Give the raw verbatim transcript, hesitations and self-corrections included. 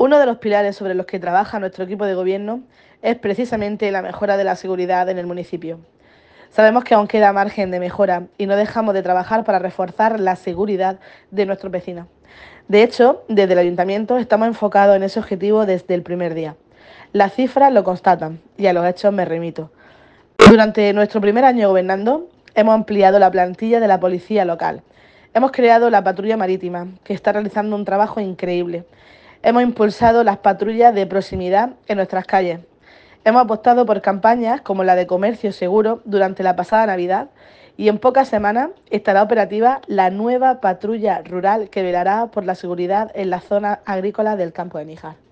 Uno de los pilares sobre los que trabaja nuestro equipo de gobierno es precisamente la mejora de la seguridad en el municipio. Sabemos que aún queda margen de mejora y no dejamos de trabajar para reforzar la seguridad de nuestros vecinos. De hecho, desde el ayuntamiento estamos enfocados en ese objetivo desde el primer día. Las cifras lo constatan y a los hechos me remito. Durante nuestro primer año gobernando, hemos ampliado la plantilla de la policía local. Hemos creado la patrulla marítima, que está realizando un trabajo increíble. Hemos impulsado las patrullas de proximidad en nuestras calles. Hemos apostado por campañas como la de comercio seguro durante la pasada Navidad y en pocas semanas estará operativa la nueva patrulla rural que velará por la seguridad en la zona agrícola del campo de Níjar.